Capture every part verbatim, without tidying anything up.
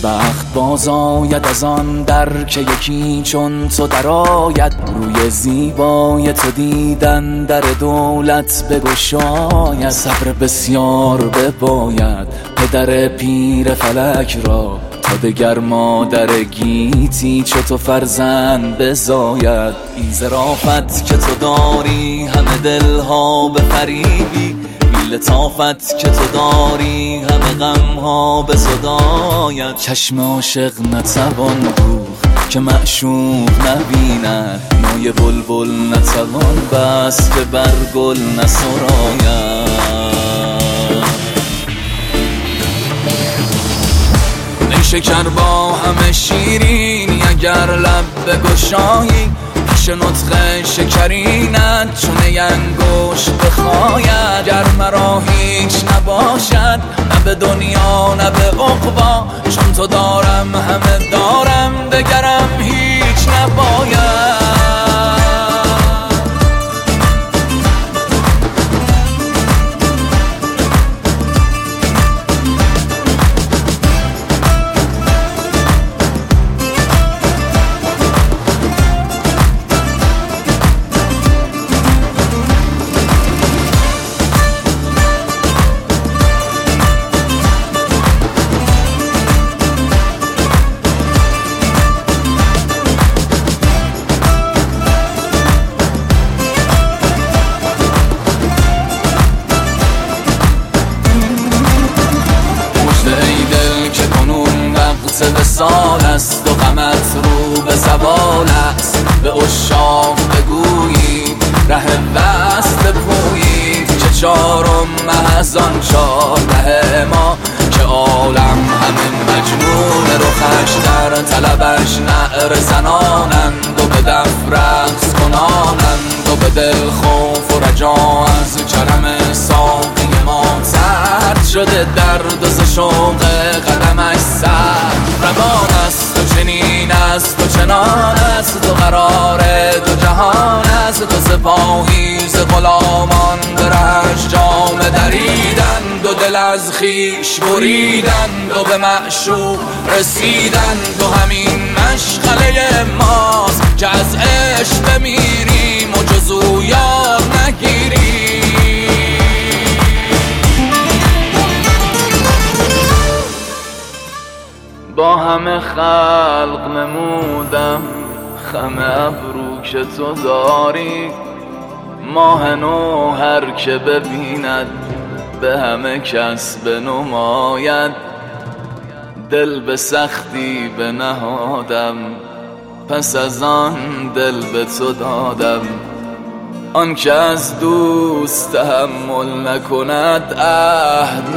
بخت باز آید از آن در که یکی چون تو در آید. روی زیبای تو دیدن در دولت بگشاید. صبر بسیار بباید پدر پیر فلک را، تا دگر مادر گیتی چو تو فرزند بزاید. این ظرافت که تو داری همه دلها بفریبی، بی لطافت که تو داری همه غمها بزداید. چشم عاشق نتوان دوخت که معشوق نبیند، نای بلبل نتوان بست که بر گل نسراید. شکر با همه شیرینی اگر لب بگشایی، پیش نطق شکرینت چون انگشت بخاید. گر مرا هیچ نباشد نه به دنیا نه به عقبا، چون تو دارم همه دارم دگرم هیچ نباید. به سال است و غمت رو به زوال است. به عشاق بگویی ره وصل بپویی، که چارم محض آن چارده ما که عالم همین مجنون رخش در طلبش نعره زنانند و به دف رقص کنانند و به دل خوف و رجا از کرم ساقی ما سرد شده درد و ز شوق قدمش سرد روان است و چنین است و چنان است و قرار دو جهان است. و سپاهی ز غلامان به رهش جامه دریدند و دل از خویش بریدند و به معشوق رسیدند. و همین مشغله ماست که از عشق بمیریم و جز او یاد نگیریم. با همه خلق نمودم خم ابرو که تو داری، ماه نو هر که ببیند به همه کس بنماید. دل به سختی بنهادم پس از آن دل به تو دادم. آن که از دوست تحمل نکند عهد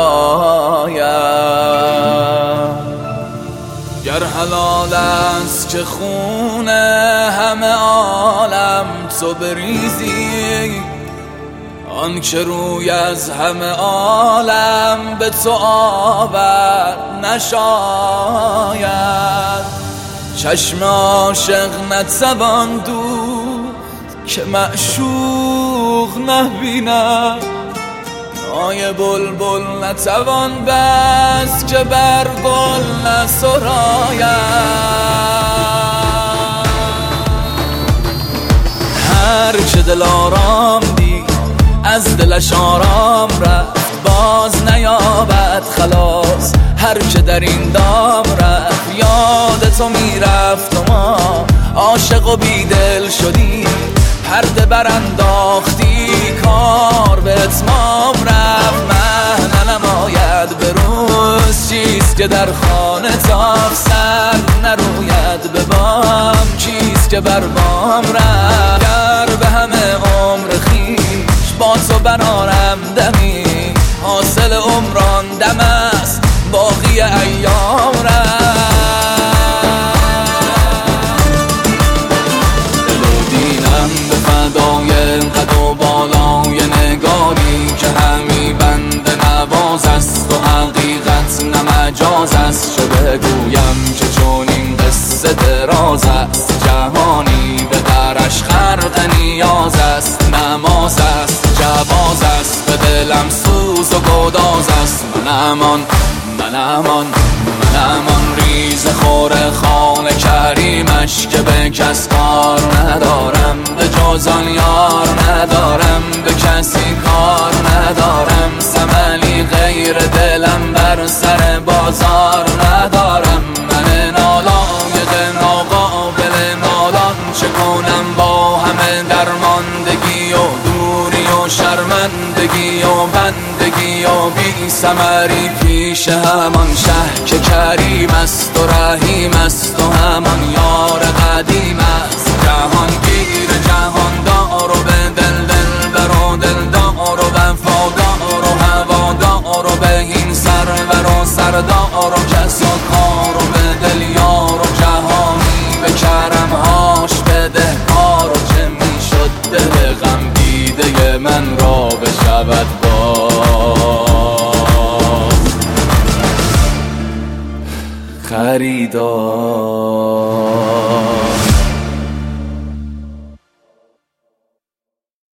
نپاید. گر حلال است که خون همه عالم تو بریزی، آن که روی از همه عالم به تو آورد نشاید. چشم عاشق نتوان دوخت که معشوق نبیند، نای بلبل نتوان بست که بر گل نسراید. هر که دل آرام دید از دلش آرام رفت، باز نیابد خلاص. هر که در این دام رفت یاد تو میرفت و ما عاشق و بیدل شدیم. پرده برانداختی کار به اتمام رفت. مه ننماید به روز چیست که در خانه تاف سر نروید به بام، چیست که بر بام رفت. گر به همه عمر خویش با تو برارم دمی، حاصل عمران دم است باقی ایام رفت. قد و بالای نگاری که همی بند نواز است و حقیقت نمجاز است. چه بگویم که چون این قصه دراز است، جهانی به درش خرق نیاز است. نماز است جواز است به دلم سوز و گداز است. من امان من امان من امان ریز خور خانه کریمش که به کس کار ندارم، به جز آن یار ندارم، به کسی کار ندارم. ثملی غیر دلم بر سر بازار ندارم. من نالایق ناقابل نالان چه کنم با همه درماندگی و دوری و شرمندگی و بندگی و بی ثمری پیش همان شه که کریم است و رحیم است و همان یار قدیم است. جهانگیر جهاندار و به دل دلبر و دلدار و وفادار و هوادار و به این سرور و سردار و کس و کار و به دل یار و جهانی به کرمهاش بده کار. و چه میشد دل غم دیده من را بشود باز خریدار.